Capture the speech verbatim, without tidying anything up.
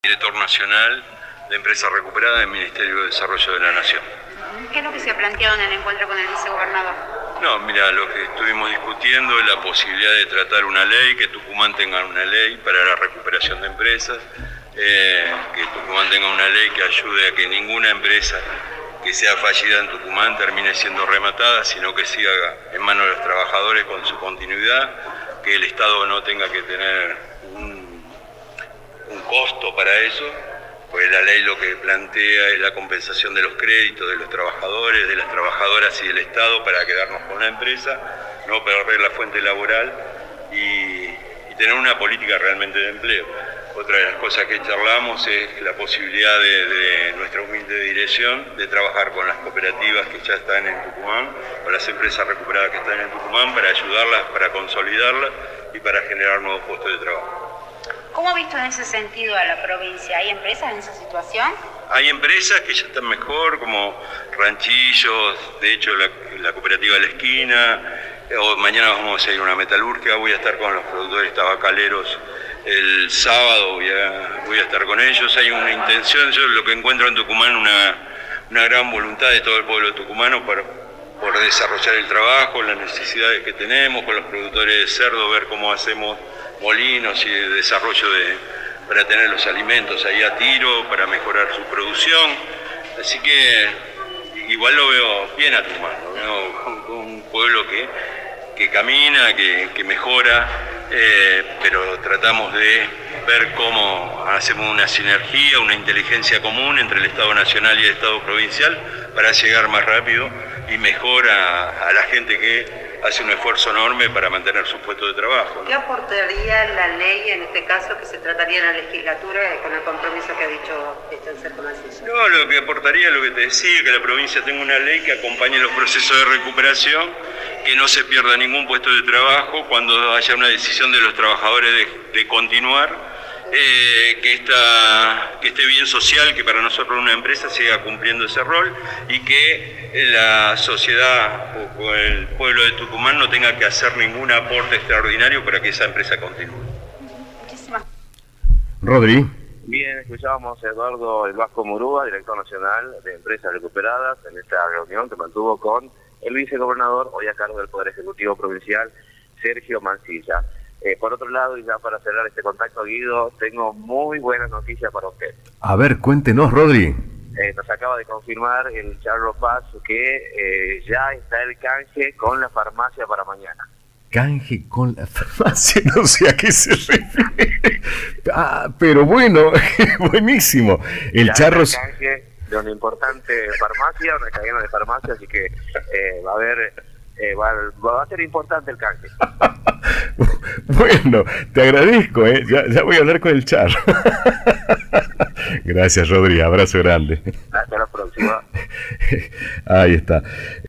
Director nacional de Empresa Recuperada del Ministerio de Desarrollo de la Nación. ¿Qué es lo que se ha planteado en el encuentro con el vicegobernador? No, mira, lo que estuvimos discutiendo es la posibilidad de tratar una ley, que Tucumán tenga una ley para la recuperación de empresas, eh, que Tucumán tenga una ley que ayude a que ninguna empresa que sea fallida en Tucumán termine siendo rematada, sino que siga en manos de los trabajadores con su continuidad, que el Estado no tenga que tener un un costo para eso, pues la ley lo que plantea es la compensación de los créditos de los trabajadores, de las trabajadoras y del Estado para quedarnos con la empresa, no perder la fuente laboral y, y tener una política realmente de empleo. Otra de las cosas que charlamos es la posibilidad de, de nuestra humilde dirección de trabajar con las cooperativas que ya están en Tucumán, con las empresas recuperadas que están en Tucumán, para ayudarlas, para consolidarlas y para generar nuevos puestos de trabajo. ¿Cómo ha visto en ese sentido a la provincia? ¿Hay empresas en esa situación? Hay empresas que ya están mejor, como Ranchillos, de hecho la, la cooperativa de la esquina, o mañana vamos a ir a una metalúrgica, voy a estar con los productores tabacaleros el sábado, voy a, voy a estar con ellos. Hay una intención, yo lo que encuentro en Tucumán, una, una gran voluntad de todo el pueblo tucumano para, por desarrollar el trabajo, las necesidades que tenemos con los productores de cerdo, ver cómo hacemos molinos y de desarrollo de, para tener los alimentos ahí a tiro, para mejorar su producción. Así que igual lo veo bien a Tucumán, lo veo como un pueblo que, que camina, que, que mejora, eh, pero tratamos de ver cómo hacemos una sinergia, una inteligencia común entre el Estado Nacional y el Estado Provincial para llegar más rápido y mejor a, a la gente que hace un esfuerzo enorme para mantener sus puestos de trabajo, ¿no? ¿Qué aportaría la ley, en este caso, que se trataría en la legislatura con el compromiso que ha dicho Echancer con Mancilla? No, lo que aportaría es lo que te decía, que la provincia tenga una ley que acompañe los procesos de recuperación, que no se pierda ningún puesto de trabajo cuando haya una decisión de los trabajadores de, de continuar, eh, que, esta, que este bien social, que para nosotros una empresa siga cumpliendo ese rol y que la sociedad o el pueblo de Tucumán no tenga que hacer ningún aporte extraordinario para que esa empresa continúe. Muchísimas. Rodri. Bien, escuchábamos a Eduardo El Vasco Murúa, director nacional de Empresas Recuperadas, en esta reunión que mantuvo con el vicegobernador, hoy a cargo del Poder Ejecutivo Provincial, Sergio Mancilla. Eh, por otro lado, y ya para cerrar este contacto, Guido, tengo muy buenas noticias para usted. A ver, cuéntenos, Rodri. Eh, nos acaba de confirmar el Charro Paz que eh, ya está el canje con la farmacia para mañana. Canje con la farmacia, no sé a qué se refiere. Ah, pero bueno, buenísimo. El ya Charro... El canje de una importante farmacia, una cadena de farmacia, así que eh, va a haber, eh, va, va a ser importante el canje. Bueno, te agradezco, ¿eh? ya, ya voy a hablar con el Charro. Gracias, Rodri, abrazo grande. Hasta la próxima. Ahí está.